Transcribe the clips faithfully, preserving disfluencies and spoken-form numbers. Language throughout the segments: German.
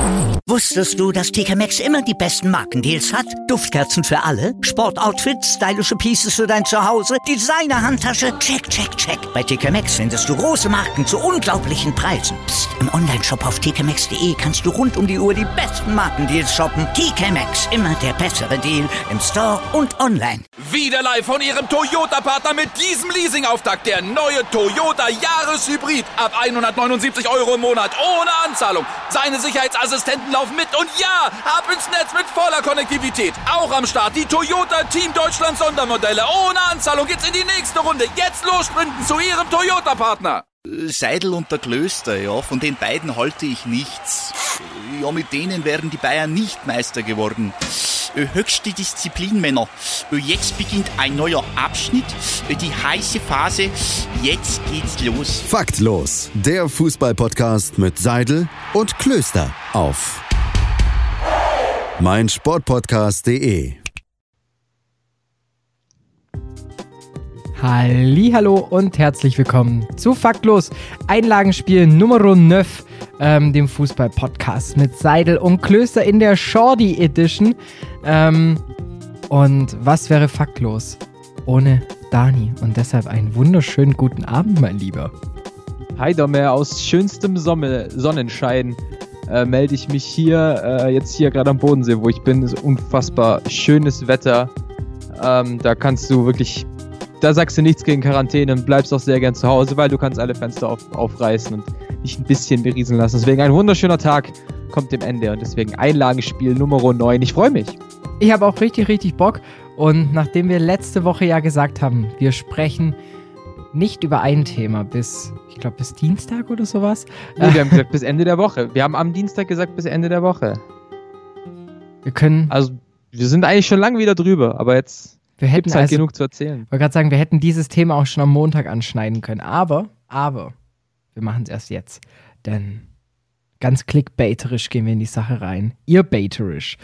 Wusstest du, dass T K Maxx immer die besten Markendeals hat? Duftkerzen für alle, Sportoutfits, stylische Pieces für dein Zuhause, Designer-Handtasche, check, check, check. Bei T K Maxx findest du große Marken zu unglaublichen Preisen. Psst. Im Onlineshop auf t k maxx punkt d e kannst du rund um die Uhr die besten Markendeals shoppen. T K Maxx, immer der bessere Deal im Store und online. Wieder live von Ihrem Toyota-Partner mit diesem Leasing-Auftakt. Der neue Toyota Jahreshybrid. Ab hundertneunundsiebzig Euro im Monat. Ohne Anzahlung. Seine Sicherheitsassistenten laufen mit. Und ja, ab ins Netz mit voller Konnektivität. Auch am Start die Toyota Team Deutschland Sondermodelle. Ohne Anzahlung geht's in die nächste Runde. Jetzt los sprinten zu Ihrem Toyota-Partner. Seidel und der Klöster, ja, von den beiden halte ich nichts. Ja, mit denen wären die Bayern nicht Meister geworden. Höchste Disziplin, Männer. Jetzt beginnt ein neuer Abschnitt, die heiße Phase. Jetzt geht's los. Faktlos, der Fußball-Podcast mit Seidel und Klöster auf meinsportpodcast punkt de. Hallihallo und herzlich willkommen zu Faktlos, Einlagenspiel Nummer neun, ähm, dem Fußball-Podcast mit Seidel und Klöster in der Shorty Edition. Ähm, und was wäre faktlos ohne Dani? Und deshalb einen wunderschönen guten Abend, mein Lieber. Hi Domme, aus schönstem Sonne, Sonnenschein äh, melde ich mich hier, äh, jetzt hier gerade am Bodensee, wo ich bin. Ist unfassbar schönes Wetter. Ähm, da kannst du wirklich... Da sagst du nichts gegen Quarantäne und bleibst auch sehr gern zu Hause, weil du kannst alle Fenster auf, aufreißen und dich ein bisschen berieseln lassen. Deswegen ein wunderschöner Tag kommt dem Ende und deswegen Einlagenspiel Nummer neun. Ich freue mich. Ich habe auch richtig, richtig Bock. Und nachdem wir letzte Woche ja gesagt haben, wir sprechen nicht über ein Thema bis, ich glaube, bis Dienstag oder sowas. Nee, wir haben gesagt bis Ende der Woche. Wir haben am Dienstag gesagt bis Ende der Woche. Wir können... Also, wir sind eigentlich schon lange wieder drüber, aber jetzt... Wir hätten Gibt's halt also, genug zu erzählen. Ich wollte gerade sagen, wir hätten dieses Thema auch schon am Montag anschneiden können. Aber, aber, wir machen es erst jetzt. Denn ganz clickbaiterisch gehen wir in die Sache rein. Ihr baiterisch.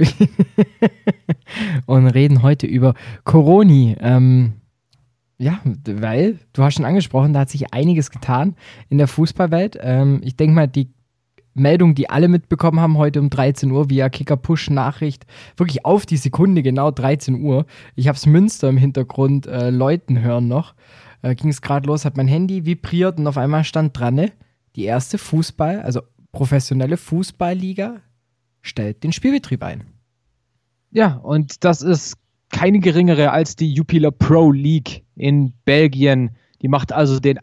Und reden heute über Coroni. Ähm, ja, weil, du hast schon angesprochen, da hat sich einiges getan in der Fußballwelt. Ähm, ich denke mal, die Meldung, die alle mitbekommen haben, heute um dreizehn Uhr via Kicker-Push-Nachricht, wirklich auf die Sekunde, genau dreizehn Uhr. Ich habe es Münster im Hintergrund äh, läuten hören noch. Äh, ging es gerade los, hat mein Handy vibriert und auf einmal stand dran, ne? Die erste Fußball, also professionelle Fußballliga stellt den Spielbetrieb ein. Ja, und das ist keine geringere als die Jupiler Pro League in Belgien. Die macht also den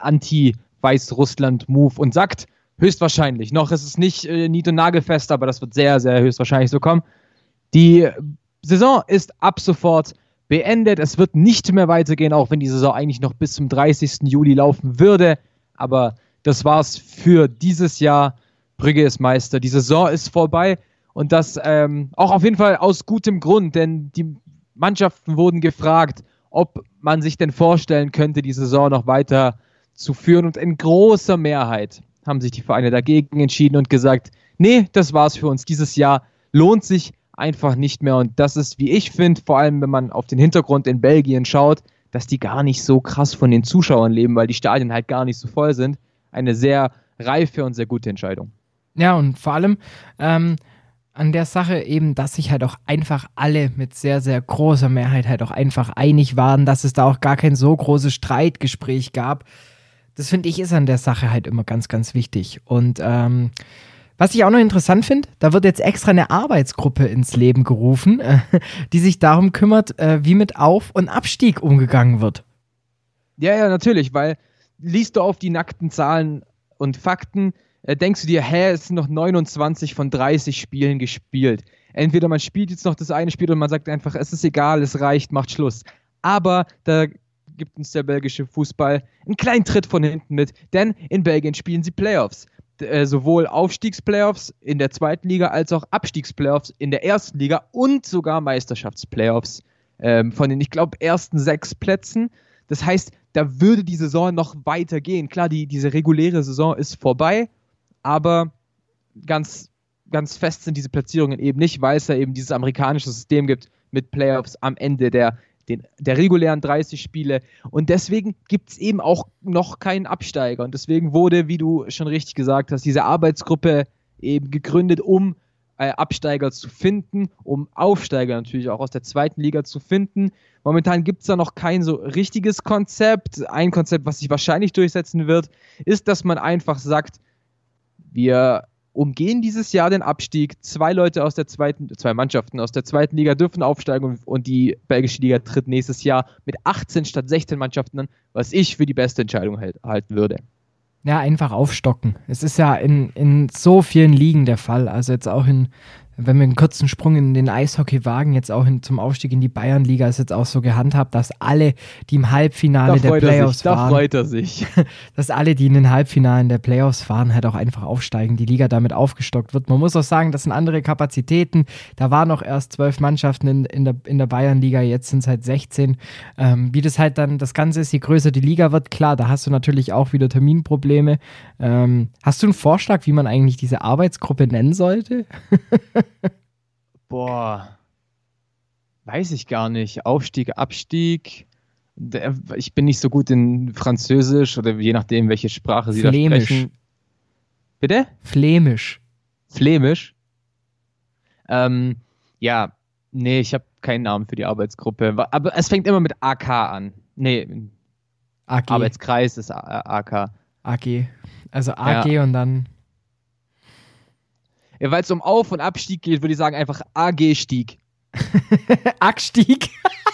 Anti-Weißrussland-Move und sagt, höchstwahrscheinlich. Noch ist es nicht äh, nied- und nagelfest, aber das wird sehr, sehr höchstwahrscheinlich so kommen. Die Saison ist ab sofort beendet. Es wird nicht mehr weitergehen, auch wenn die Saison eigentlich noch bis zum dreißigsten Juli laufen würde. Aber das war's für dieses Jahr. Brügge ist Meister. Die Saison ist vorbei. Und das ähm, auch auf jeden Fall aus gutem Grund, denn die Mannschaften wurden gefragt, ob man sich denn vorstellen könnte, die Saison noch weiter zu führen. Und in großer Mehrheit haben sich die Vereine dagegen entschieden und gesagt, nee, das war's für uns. Dieses Jahr lohnt sich einfach nicht mehr. Und das ist, wie ich finde, vor allem wenn man auf den Hintergrund in Belgien schaut, dass die gar nicht so krass von den Zuschauern leben, weil die Stadien halt gar nicht so voll sind. Eine sehr reife und sehr gute Entscheidung. Ja, und vor allem ähm, an der Sache eben, dass sich halt auch einfach alle mit sehr, sehr großer Mehrheit halt auch einfach einig waren, dass es da auch gar kein so großes Streitgespräch gab. Das finde ich ist an der Sache halt immer ganz, ganz wichtig. Und ähm, was ich auch noch interessant finde, da wird jetzt extra eine Arbeitsgruppe ins Leben gerufen, äh, die sich darum kümmert, äh, wie mit Auf- und Abstieg umgegangen wird. Ja, ja, natürlich, weil liest du auf die nackten Zahlen und Fakten, äh, denkst du dir, hä, es sind noch neunundzwanzig von dreißig Spielen gespielt. Entweder man spielt jetzt noch das eine Spiel und man sagt einfach, es ist egal, es reicht, macht Schluss. Aber da gibt uns der belgische Fußball einen kleinen Tritt von hinten mit, denn in Belgien spielen sie Playoffs. Äh, sowohl Aufstiegsplayoffs in der zweiten Liga als auch Abstiegsplayoffs in der ersten Liga und sogar Meisterschaftsplayoffs ähm, von den, ich glaube, ersten sechs Plätzen. Das heißt, da würde die Saison noch weitergehen. Klar, die, diese reguläre Saison ist vorbei, aber ganz, ganz fest sind diese Platzierungen eben nicht, weil es ja eben dieses amerikanische System gibt mit Playoffs am Ende der Den, der regulären dreißig Spiele und deswegen gibt es eben auch noch keinen Absteiger und deswegen wurde, wie du schon richtig gesagt hast, diese Arbeitsgruppe eben gegründet, um äh, Absteiger zu finden, um Aufsteiger natürlich auch aus der zweiten Liga zu finden. Momentan gibt es da noch kein so richtiges Konzept. Ein Konzept, was sich wahrscheinlich durchsetzen wird, ist, dass man einfach sagt, wir umgehen dieses Jahr den Abstieg. Zwei Leute aus der zweiten, zwei Mannschaften aus der zweiten Liga dürfen aufsteigen und, und die belgische Liga tritt nächstes Jahr mit achtzehn statt sechzehn Mannschaften an, was ich für die beste Entscheidung halt, halten würde. Ja, einfach aufstocken. Es ist ja in, in so vielen Ligen der Fall. Also jetzt auch in, wenn wir einen kurzen Sprung in den Eishockey wagen, jetzt auch in, zum Aufstieg in die Bayernliga, ist jetzt auch so gehandhabt, dass alle, die im Halbfinale der Playoffs sich, waren, da freut er sich. dass alle, die in den Halbfinalen der Playoffs waren, halt auch einfach aufsteigen, die Liga damit aufgestockt wird. Man muss auch sagen, das sind andere Kapazitäten. Da waren noch erst zwölf Mannschaften in, in, der, in der Bayernliga, jetzt sind es halt sechzehn. Ähm, wie das halt dann, das Ganze ist, je größer die Liga wird, klar, da hast du natürlich auch wieder Terminprobleme. Ähm, hast du einen Vorschlag, wie man eigentlich diese Arbeitsgruppe nennen sollte? Boah, weiß ich gar nicht. Aufstieg, Abstieg. Ich bin nicht so gut in Französisch oder je nachdem, welche Sprache sie Flämisch. da sprechen. Bitte? Flämisch. Flämisch? Ähm, ja, nee, ich habe keinen Namen für die Arbeitsgruppe. Aber es fängt immer mit A K an. Nee, A G. Arbeitskreis ist A K. A G. Also A G ja. Und dann... Ja, weil es um Auf- und Abstieg geht, würde ich sagen einfach A G-Stieg. Abstieg?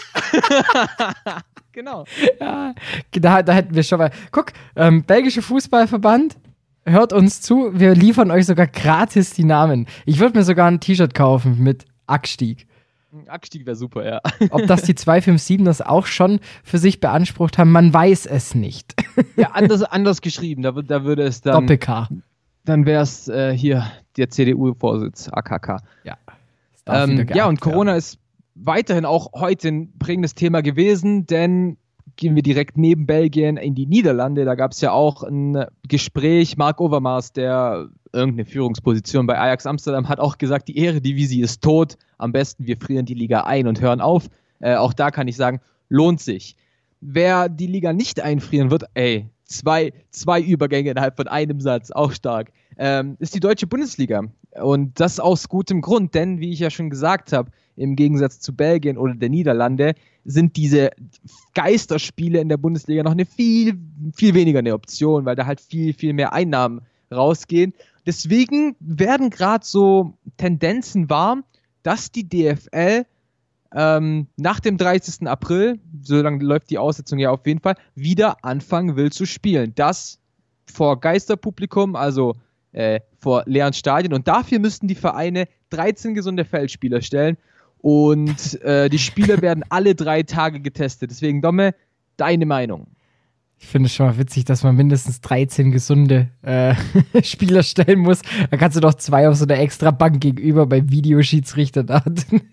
Genau. Ja, da, da hätten wir schon mal... Guck, ähm, belgische Fußballverband, hört uns zu, wir liefern euch sogar gratis die Namen. Ich würde mir sogar ein T-Shirt kaufen mit Abstieg. Abstieg wäre super, ja. Ob das die zwei fünf sieben das auch schon für sich beansprucht haben, man weiß es nicht. Ja, anders, anders geschrieben, da, da würde es dann... Doppel-K. Dann wäre es äh, hier der C D U-Vorsitz, A K K. Ja. Ähm, ja, und Corona werden. Ist weiterhin auch heute ein prägendes Thema gewesen, denn gehen wir direkt neben Belgien in die Niederlande. Da gab es ja auch ein Gespräch. Marc Overmars, der irgendeine Führungsposition bei Ajax Amsterdam, hat auch gesagt, die Eredivisie ist tot. Am besten wir frieren die Liga ein und hören auf. Äh, auch da kann ich sagen, lohnt sich. Wer die Liga nicht einfrieren wird, ey, zwei, zwei Übergänge innerhalb von einem Satz, auch stark, ähm, ist die deutsche Bundesliga. Und das aus gutem Grund, denn wie ich ja schon gesagt habe, im Gegensatz zu Belgien oder der Niederlande sind diese Geisterspiele in der Bundesliga noch eine viel, viel weniger eine Option, weil da halt viel, viel mehr Einnahmen rausgehen. Deswegen werden gerade so Tendenzen wahr, dass die D F L ähm, nach dem dreißigsten April, so lange läuft die Aussetzung ja auf jeden Fall, wieder anfangen will zu spielen. Das vor Geisterpublikum, also äh, vor leeren Stadien. Und dafür müssten die Vereine dreizehn gesunde Feldspieler stellen. Und äh, die Spieler werden alle drei Tage getestet. Deswegen, Domme, deine Meinung. Ich finde es schon mal witzig, dass man mindestens dreizehn gesunde äh, Spieler stellen muss. Da kannst du doch zwei auf so einer extra Bank gegenüber beim Videoschiedsrichter da.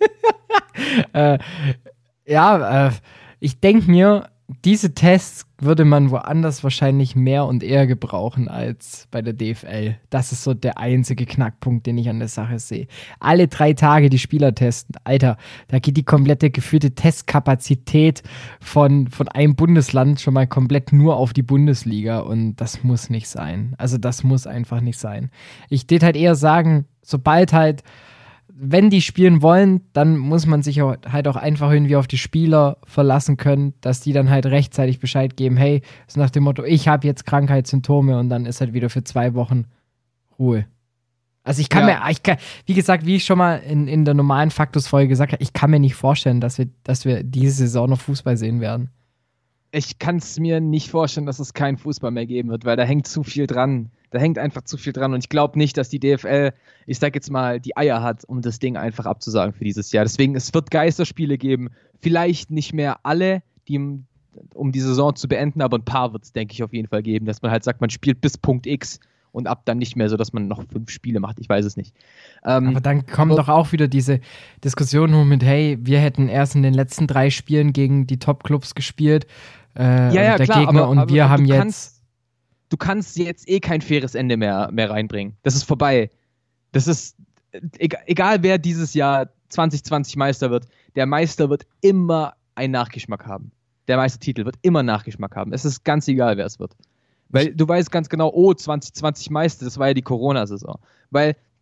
äh, ja, äh, ich denke mir, diese Tests würde man woanders wahrscheinlich mehr und eher gebrauchen als bei der D F L. Das ist so der einzige Knackpunkt, den ich an der Sache sehe. Alle drei Tage die Spieler testen. Alter, da geht die komplette geführte Testkapazität von, von einem Bundesland schon mal komplett nur auf die Bundesliga und das muss nicht sein. Also das muss einfach nicht sein. Ich würde halt eher sagen, sobald halt wenn die spielen wollen, dann muss man sich halt auch einfach irgendwie auf die Spieler verlassen können, dass die dann halt rechtzeitig Bescheid geben, hey, so nach dem Motto, ich habe jetzt Krankheitssymptome und dann ist halt wieder für zwei Wochen Ruhe. Also ich kann ja. mir, ich kann, wie gesagt, wie ich schon mal in, in der normalen Faktus-Folge gesagt habe, ich kann mir nicht vorstellen, dass wir, dass wir diese Saison noch Fußball sehen werden. Ich kann es mir nicht vorstellen, dass es keinen Fußball mehr geben wird, weil da hängt zu viel dran. Da hängt einfach zu viel dran und ich glaube nicht, dass die D F L, ich sag jetzt mal, die Eier hat, um das Ding einfach abzusagen für dieses Jahr. Deswegen, es wird Geisterspiele geben. Vielleicht nicht mehr alle, die, um die Saison zu beenden, aber ein paar wird es, denke ich, auf jeden Fall geben, dass man halt sagt, man spielt bis Punkt X und ab dann nicht mehr so, dass man noch fünf Spiele macht. Ich weiß es nicht. Ähm, aber dann kommen doch auch wieder diese Diskussionen mit, hey, wir hätten erst in den letzten drei Spielen gegen die Top-Clubs gespielt, äh, ja, ja, der klar, Gegner aber, und aber wir haben du jetzt kannst, du kannst jetzt eh kein faires Ende mehr, mehr reinbringen. Das ist vorbei. Das ist, egal, egal wer dieses Jahr zwanzig zwanzig Meister wird, der Meister wird immer einen Nachgeschmack haben. Der Meistertitel wird immer Nachgeschmack haben. Es ist ganz egal, wer es wird. Weil du weißt ganz genau, oh, zwanzig zwanzig Meister, das war ja die Corona-Saison. Weil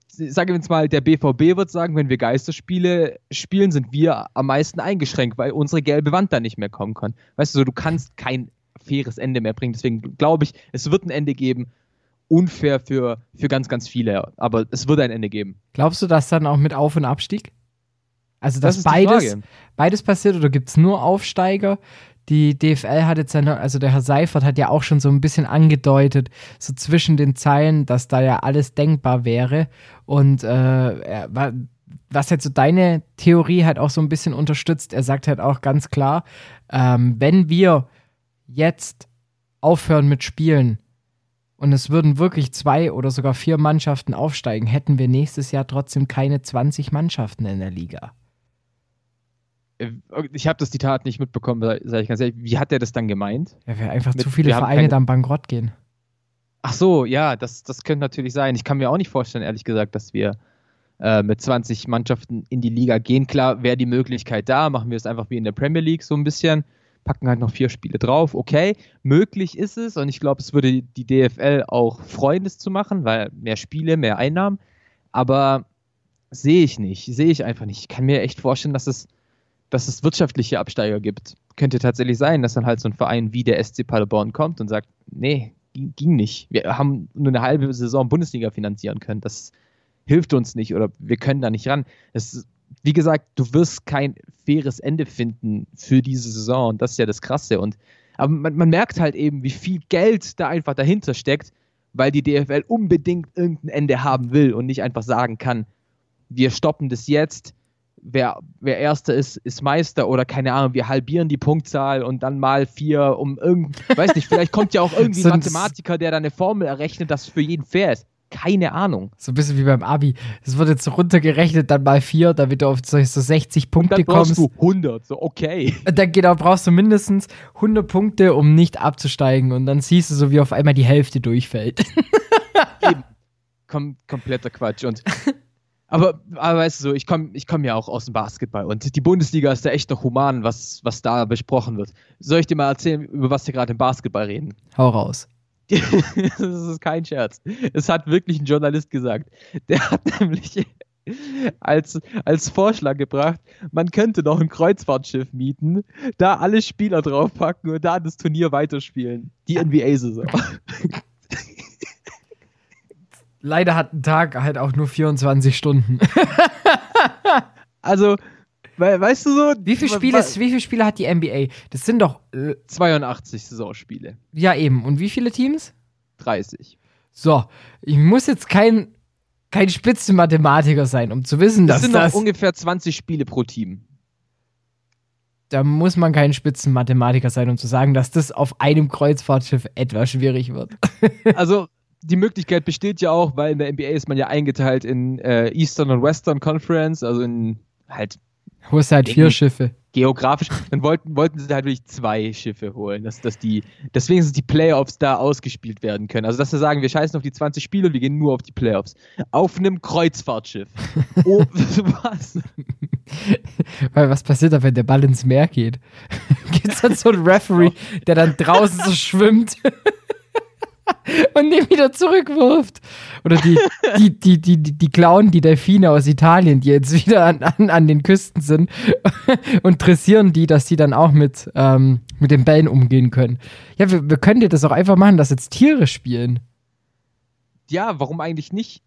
sagen wir jetzt mal, der B V B wird sagen, wenn wir Geisterspiele spielen, sind wir am meisten eingeschränkt, weil unsere gelbe Wand da nicht mehr kommen kann. Weißt du, so, du kannst kein faires Ende mehr bringen. Deswegen glaube ich, es wird ein Ende geben. Unfair für, für ganz, ganz viele. Aber es wird ein Ende geben. Glaubst du, dass dann auch mit Auf- und Abstieg? Also, dass Das ist beides, beides passiert oder gibt es nur Aufsteiger? Die D F L hat jetzt ja noch, also der Herr Seifert hat ja auch schon so ein bisschen angedeutet, so zwischen den Zeilen, dass da ja alles denkbar wäre. Und äh, er, was jetzt so deine Theorie halt auch so ein bisschen unterstützt, er sagt halt auch ganz klar, ähm, wenn wir jetzt aufhören mit Spielen und es würden wirklich zwei oder sogar vier Mannschaften aufsteigen, hätten wir nächstes Jahr trotzdem keine zwanzig Mannschaften in der Liga. Ich habe das Zitat nicht mitbekommen, sage ich ganz ehrlich. Wie hat der das dann gemeint? Ja, weil einfach Mit, zu viele Vereine keine... dann bankrott gehen. Ach so, ja, das, das könnte natürlich sein. Ich kann mir auch nicht vorstellen, ehrlich gesagt, dass wir äh, mit zwanzig Mannschaften in die Liga gehen. Klar, wäre die Möglichkeit da, machen wir es einfach wie in der Premier League so ein bisschen, packen halt noch vier Spiele drauf. Okay, möglich ist es und ich glaube, es würde die D F L auch freuen, es zu machen, weil mehr Spiele, mehr Einnahmen. Aber sehe ich nicht, sehe ich einfach nicht. Ich kann mir echt vorstellen, dass es dass es wirtschaftliche Absteiger gibt. Könnte tatsächlich sein, dass dann halt so ein Verein wie der S C Paderborn kommt und sagt, nee, ging nicht. Wir haben nur eine halbe Saison Bundesliga finanzieren können. Das hilft uns nicht oder wir können da nicht ran. Es, wie gesagt, du wirst kein faires Ende finden für diese Saison und das ist ja das Krasse. Und, aber man, man merkt halt eben, wie viel Geld da einfach dahinter steckt, weil die D F L unbedingt irgendein Ende haben will und nicht einfach sagen kann, wir stoppen das jetzt, Wer, wer Erster ist, ist Meister oder keine Ahnung, wir halbieren die Punktzahl und dann mal vier, um irgend, weiß nicht, vielleicht kommt ja auch irgendwie ein Mathematiker, der da eine Formel errechnet, das für jeden fair ist. Keine Ahnung. So ein bisschen wie beim Abi. Es wird jetzt runtergerechnet, dann mal vier, damit du auf so sechzig Punkte dann kommst. Dann brauchst du hundert, so okay. Und dann genau, brauchst du mindestens hundert Punkte, um nicht abzusteigen und dann siehst du so, wie auf einmal die Hälfte durchfällt. Eben. Kom- kompletter Quatsch und Aber, aber weißt du so, ich komme ich komm ja auch aus dem Basketball und die Bundesliga ist da echt noch human, was, was da besprochen wird. Soll ich dir mal erzählen, über was wir gerade im Basketball reden? Hau raus. Das ist kein Scherz. Es hat wirklich ein Journalist gesagt. Der hat nämlich als, als Vorschlag gebracht, man könnte noch ein Kreuzfahrtschiff mieten, da alle Spieler draufpacken und da das Turnier weiterspielen. Die N B A-Saison. Leider hat ein Tag halt auch nur vierundzwanzig Stunden. Also, we- weißt du so... Wie viele Spiele, wie viele Spiele hat die N B A? Das sind doch... Äh, zweiundachtzig Saisonspiele. Ja, eben. Und wie viele Teams? dreißig. So, ich muss jetzt kein, kein Spitzenmathematiker sein, um zu wissen, das dass sind das... noch ungefähr zwanzig Spiele pro Team. Da muss man kein Spitzenmathematiker sein, um zu sagen, dass das auf einem Kreuzfahrtschiff etwas schwierig wird. Also... Die Möglichkeit besteht ja auch, weil in der N B A ist man ja eingeteilt in äh, Eastern und Western Conference, also in halt... Wo ist halt vier Schiffe? Geografisch. Dann wollten, wollten sie halt wirklich zwei Schiffe holen, dass, dass die, deswegen sind die Playoffs da ausgespielt werden können. Also dass sie sagen, wir scheißen auf die zwanzig Spiele und wir gehen nur auf die Playoffs. Auf einem Kreuzfahrtschiff. Oh, was? Weil was passiert da, wenn der Ball ins Meer geht? Gibt es dann so einen Referee, der dann draußen so schwimmt? Und den wieder zurückwirft. Oder die, die, die, die, die, die klauen die Delfine aus Italien, die jetzt wieder an, an, an den Küsten sind und dressieren die, dass die dann auch mit, ähm, mit den Bällen umgehen können. Ja, wir, wir können dir das auch einfach machen, dass jetzt Tiere spielen. Ja, warum eigentlich nicht?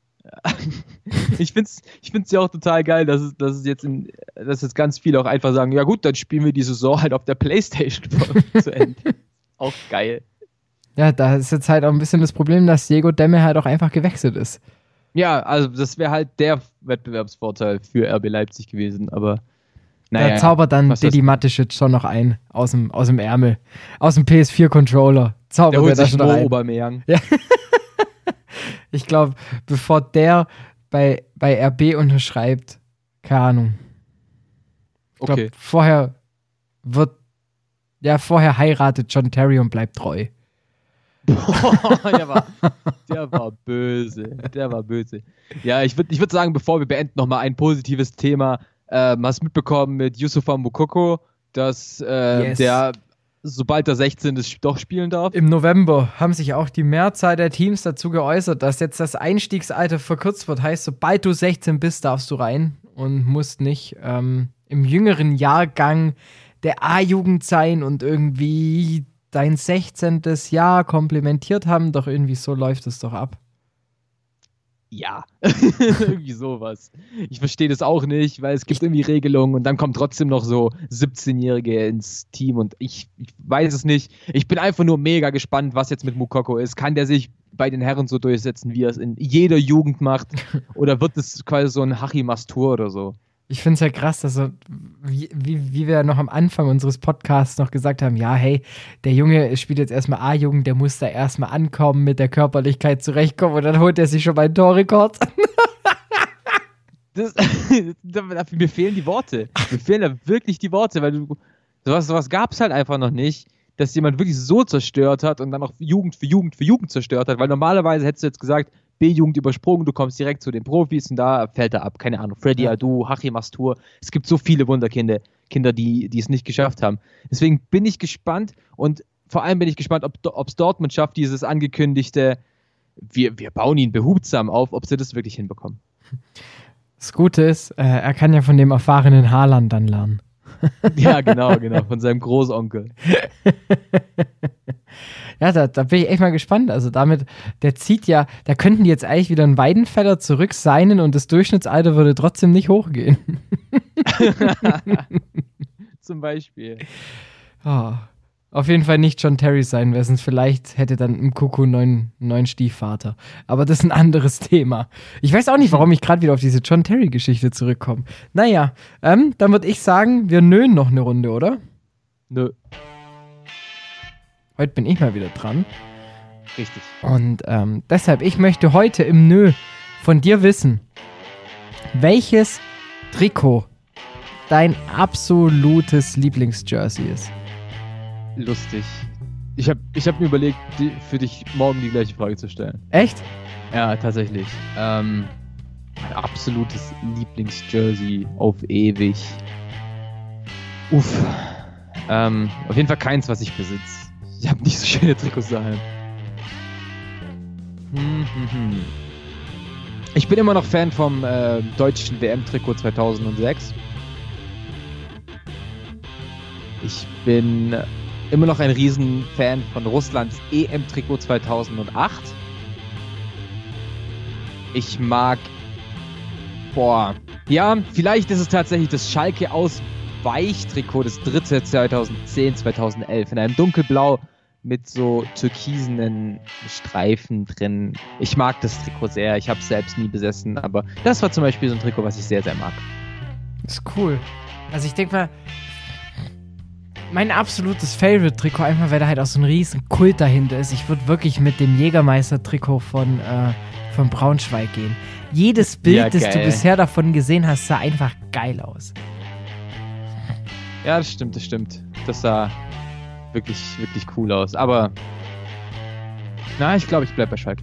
Ich finde es ich find's ja auch total geil, dass es, dass es jetzt in, dass jetzt ganz viele auch einfach sagen, ja gut, dann spielen wir die Saison halt auf der Playstation zu Ende. Auch geil. Ja, da ist jetzt halt auch ein bisschen das Problem, dass Diego Demme halt auch einfach gewechselt ist. Ja, also das wäre halt der Wettbewerbsvorteil für R B Leipzig gewesen, aber naja. Da zaubert dann Didi Mateschitz schon noch ein aus dem, aus dem Ärmel. Aus dem P S vier Controller. Zaubert der holt er da sich schon rein. Aubameyang. Ja. Ich glaube, bevor der bei, bei R B unterschreibt, keine Ahnung. Ich glaube, okay. vorher wird, ja, vorher heiratet John Terry und bleibt treu. Boah, der war, der war böse. Der war böse. Ja, ich würde ich würd sagen, bevor wir beenden, nochmal ein positives Thema. Ähm, hast du mitbekommen mit Youssoufa Moukoko, dass äh, yes. der sobald er sechzehn ist, doch spielen darf? Im November haben sich auch die Mehrzahl der Teams dazu geäußert, dass jetzt das Einstiegsalter verkürzt wird. Heißt, sobald du sechzehn bist, darfst du rein und musst nicht ähm, im jüngeren Jahrgang der A-Jugend sein und irgendwie dein sechzehnten Jahr komplementiert haben. Doch irgendwie so läuft es doch ab. Ja, irgendwie sowas. Ich verstehe das auch nicht, weil es gibt irgendwie Regelungen und dann kommen trotzdem noch so siebzehnjährige ins Team und ich, ich weiß es nicht. Ich bin einfach nur mega gespannt, was jetzt mit Moukoko ist. Kann der sich bei den Herren so durchsetzen, wie er es in jeder Jugend macht? Oder wird es quasi so ein Hachi Mastur oder so? Ich finde es ja krass, dass so, wie, wie, wie wir noch am Anfang unseres Podcasts noch gesagt haben, ja, hey, der Junge spielt jetzt erstmal A-Jugend, der muss da erstmal ankommen, mit der Körperlichkeit zurechtkommen und dann holt er sich schon mal einen Torrekord. Das, mir fehlen die Worte. Mir fehlen da wirklich die Worte, weil du, sowas, sowas gab es halt einfach noch nicht, dass jemand wirklich so zerstört hat und dann auch Jugend für Jugend für Jugend zerstört hat, weil normalerweise hättest du jetzt gesagt, B-Jugend übersprungen, du kommst direkt zu den Profis und da fällt er ab. Keine Ahnung, Freddy ja. Adu, Hachi Mastur. Es gibt so viele Wunderkinder, Kinder, die, die es nicht geschafft haben. Deswegen bin ich gespannt und vor allem bin ich gespannt, ob es Dortmund schafft, dieses angekündigte, wir, wir bauen ihn behutsam auf, ob sie das wirklich hinbekommen. Das Gute ist, äh, er kann ja von dem erfahrenen Haaland dann lernen. Ja, genau, genau, von seinem Großonkel. Ja, da, da bin ich echt mal gespannt. Also damit, der zieht ja, da könnten die jetzt eigentlich wieder einen Weidenfeller zurück signen und das Durchschnittsalter würde trotzdem nicht hochgehen. Zum Beispiel. Oh, auf jeden Fall nicht John Terry sein, wer es vielleicht hätte dann im Kuckuck einen neuen, neuen Stiefvater. Aber das ist ein anderes Thema. Ich weiß auch nicht, warum ich gerade wieder auf diese John Terry-Geschichte zurückkomme. Naja, ähm, dann würde ich sagen, wir nöhen noch eine Runde, oder? Nö. Heute bin ich mal wieder dran. Richtig. Und ähm, deshalb, ich möchte heute im Nö von dir wissen, welches Trikot dein absolutes Lieblingsjersey ist. Lustig. Ich habe ich hab mir überlegt, die, für dich morgen die gleiche Frage zu stellen. Echt? Ja, tatsächlich. Ähm, mein absolutes Lieblingsjersey auf ewig. Uff. Ähm, auf jeden Fall keins, was ich besitze. Ich habe nicht so schöne Trikots daheim. Hm, hm, hm. Ich bin immer noch Fan vom äh, deutschen W M-Trikot zweitausendsechs. Ich bin immer noch ein Riesenfan von Russlands E M-Trikot zweitausendacht. Ich mag... Boah. Ja, vielleicht ist es tatsächlich das Schalke aus Weichtrikot, das dritte zweitausendzehn, zweitausendelf. In einem dunkelblau mit so türkisenen Streifen drin. Ich mag das Trikot sehr. Ich habe es selbst nie besessen, aber das war zum Beispiel so ein Trikot, was ich sehr, sehr mag. Das ist cool. Also ich denke mal, mein absolutes Favorite-Trikot, einfach weil da halt auch so ein riesen Kult dahinter ist. Ich würde wirklich mit dem Jägermeister-Trikot von, äh, von Braunschweig gehen. Jedes Bild, Ja, das geil. du bisher davon gesehen hast, sah einfach geil aus. Ja, das stimmt, das stimmt. Das sah wirklich, wirklich cool aus. Aber na, ich glaube, ich bleibe bei Schalke.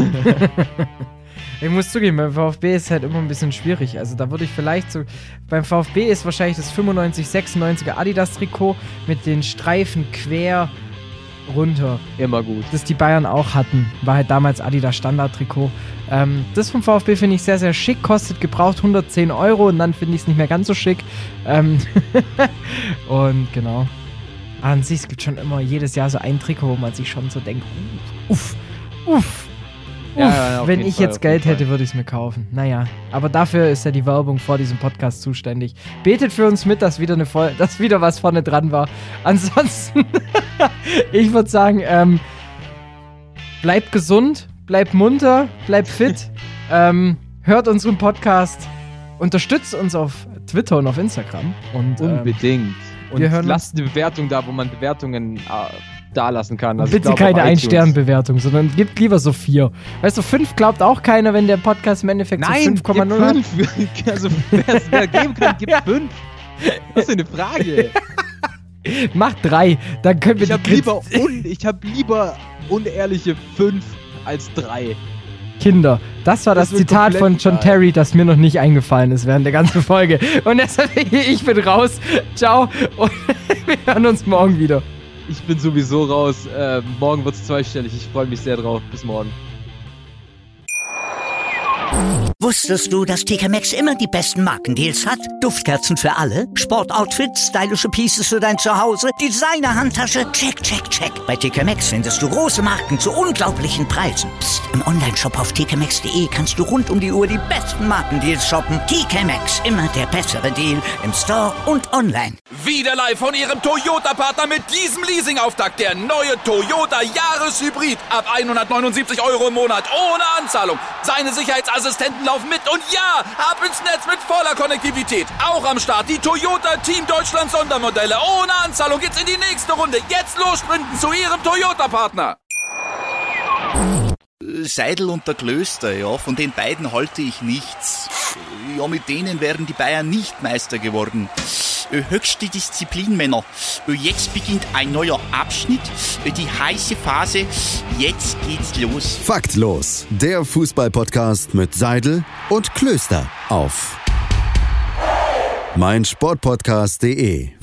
Ich muss zugeben, beim VfB ist es halt immer ein bisschen schwierig. Also da würde ich vielleicht so... Beim VfB ist wahrscheinlich das fünfundneunzig sechsundneunziger Adidas-Trikot mit den Streifen quer runter. Immer gut. Das die Bayern auch hatten. War halt damals Adidas Standard-Trikot. Ähm, das vom VfB finde ich sehr, sehr schick. Kostet gebraucht hundertzehn Euro und dann finde ich es nicht mehr ganz so schick. Ähm und genau. An sich, es gibt schon immer jedes Jahr so ein Trikot, wo man sich schon so denkt, uff, uff. Ja, Uff, ja, auf wenn jeden ich Fall, jetzt auf Geld jeden hätte, Fall. würde ich es mir kaufen. Naja, aber dafür ist ja die Werbung vor diesem Podcast zuständig. Betet für uns mit, dass wieder, eine Voll- dass wieder was vorne dran war. Ansonsten, ich würde sagen, ähm, bleibt gesund, bleibt munter, bleibt fit, ähm, hört unseren Podcast, unterstützt uns auf Twitter und auf Instagram. Und, ähm, Unbedingt. Und wir hören lasst eine Bewertung da, wo man Bewertungen äh, da lassen kann. Also ich bitte glaube, keine auf iTunes. Ein-Stern-Bewertung, sondern gibt lieber so vier. Weißt du, fünf glaubt auch keiner, wenn der Podcast im Endeffekt so Nein, fünf Komma null hat. gib fünf. Also, wer es wer geben kann, gibt fünf. Was ist denn eine Frage? Mach drei, dann können wir Ich die habe lieber, un, ich hab lieber unehrliche fünf als drei. Kinder. Das war das, Das wird Zitat von komplett John egal. Terry, das mir noch nicht eingefallen ist während der ganzen Folge. Und deshalb, ich bin raus. Ciao. Und wir hören uns morgen wieder. ich bin sowieso raus. Äh, morgen wird es zweistellig. Ich freue mich sehr drauf. Bis morgen. Wusstest du, dass T K Maxx immer die besten Markendeals hat? Duftkerzen für alle, Sportoutfits, stylische Pieces für dein Zuhause, Designer-Handtasche, check, check, check. Bei T K Maxx findest du große Marken zu unglaublichen Preisen. Psst. Im Onlineshop auf t k maxx punkt de kannst du rund um die Uhr die besten Markendeals shoppen. T K Maxx, immer der bessere Deal im Store und online. Wieder live von Ihrem Toyota-Partner mit diesem Leasing-Auftakt. Der neue Toyota Jahreshybrid. Ab hundertneunundsiebzig Euro im Monat ohne Anzahlung. Seine Sicherheitsassistenten laufen mit und ja, ab ins Netz mit voller Konnektivität. Auch am Start die Toyota Team Deutschland Sondermodelle. Ohne Anzahlung geht's in die nächste Runde. Jetzt los sprinten zu Ihrem Toyota-Partner. Seidel und der Klöster, ja, von den beiden halte ich nichts. Ja, mit denen wären die Bayern nicht Meister geworden. Höchste Disziplin, Männer. Jetzt beginnt ein neuer Abschnitt, die heiße Phase. Jetzt geht's los. Faktlos, der Fußball-Podcast mit Seidel und Klöster auf meinsportpodcast punkt de.